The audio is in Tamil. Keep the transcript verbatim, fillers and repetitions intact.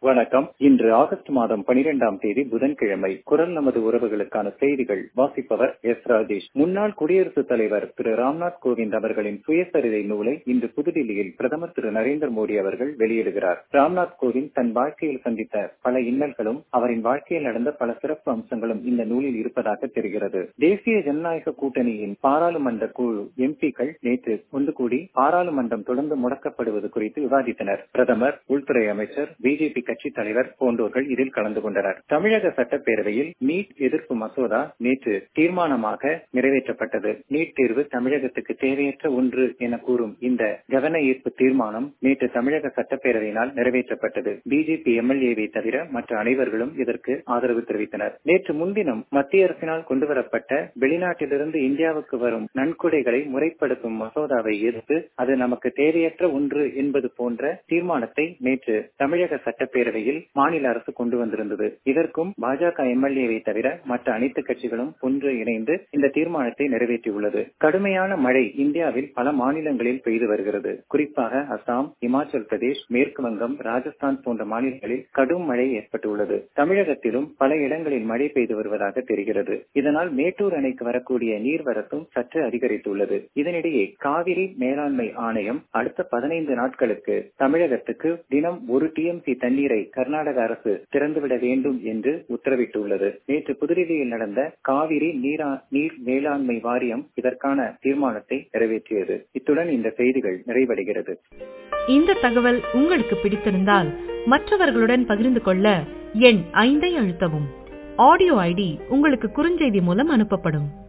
வணக்கம். இன்று ஆகஸ்ட் மாதம் பனிரெண்டாம் தேதி புதன்கிழமை. குரல் நமது உறவுகளுக்கான செய்திகள் வாசிப்பவர் எஸ் ராஜேஷ். முன்னாள் குடியரசுத் தலைவர் திரு ராம்நாத் கோவிந்த் அவர்களின் சுயசரிதை நூலை இன்று புதுடில்லியில் பிரதமர் திரு நரேந்திர மோடி அவர்கள் வெளியிடுகிறார். ராம்நாத் கோவிந்த் தன் வாழ்க்கையில் சந்தித்த பல இன்னல்களும் அவரின் வாழ்க்கையில் நடந்த பல சிறப்பு அம்சங்களும் இந்த நூலில் இருப்பதாக தெரிகிறது. தேசிய ஜனநாயக கூட்டணியின் பாராளுமன்ற குழு எம்பிக்கள் நேற்று ஒன்று கூடி பாராளுமன்றம் தொடர்ந்து முடக்கப்படுவது குறித்து விவாதித்தனர். பிரதமர், உள்துறை அமைச்சர், பிஜேபி கட்சி தலைவர் போன்றோர்கள் இதில் கலந்து கொண்டனர். தமிழக சட்டப்பேரவையில் நீட் எதிர்ப்பு மசோதா நேற்று தீர்மானமாக நிறைவேற்றப்பட்டது. நீட் தேர்வு தமிழகத்துக்கு தேவையற்ற ஒன்று என கூறும் இந்த கவன ஈர்ப்பு தீர்மானம் நேற்று தமிழக சட்டப்பேரவையினால் நிறைவேற்றப்பட்டது. பிஜேபி எம்எல்ஏவை தவிர மற்ற அனைவர்களும் இதற்கு ஆதரவு தெரிவித்தனர். நேற்று முன்தினம் மத்திய அரசினால் கொண்டுவரப்பட்ட வெளிநாட்டிலிருந்து இந்தியாவுக்கு வரும் நன்கொடைகளை முறைப்படுத்தும் மசோதாவை எதிர்த்து அது நமக்கு தேவையற்ற ஒன்று என்பது போன்ற தீர்மானத்தை நேற்று தமிழக சட்டப்பேரவையில் மாநில அரசு கொண்டு வந்திருந்தது. இதற்கும் பாஜக எம்எல்ஏவை தவிர மற்ற அனைத்து கட்சிகளும் ஒன்று இணைந்து இந்த தீர்மானத்தை நிறைவேற்றியுள்ளது. கடுமையான மழை இந்தியாவில் பல மாநிலங்களில் பெய்து வருகிறது. குறிப்பாக அசாம், இமாச்சல் பிரதேஷ், மேற்கு வங்கம், ராஜஸ்தான் போன்ற மாநிலங்களில் கடும் மழை ஏற்பட்டுள்ளது. தமிழகத்திலும் பல இடங்களில் மழை பெய்து வருவதாக தெரிகிறது. இதனால் மேட்டூர் அணைக்கு வரக்கூடிய நீர்வரத்தும் சற்று அதிகரித்துள்ளது. இதனிடையே காவிரி மேலாண்மை ஆணையம் அடுத்த பதினைந்து நாட்களுக்கு தமிழகத்துக்கு தினம் ஒரு டிஎம்சி தண்ணீரை கர்நாடக அரசு திறந்துவிட வேண்டும் என்று உத்தரவிட்டுள்ளது. நேற்று புதுடில்லியில் நடந்த காவிரி நீர் மேலாண்மை வாரியம் இதற்கான தீர்மானத்தை நிறைவேற்றியது. இத்துடன் இந்த செய்திகள் நிறைவடைகிறது. இந்த தகவல் உங்களுக்கு பிடித்திருந்தால் மற்றவர்களுடன் பகிர்ந்து கொள்ள எண் ஐந்தை அழுத்தவும். ஆடியோ ஐடி உங்களுக்கு குறுஞ்செய்தி மூலம் அனுப்பப்படும்.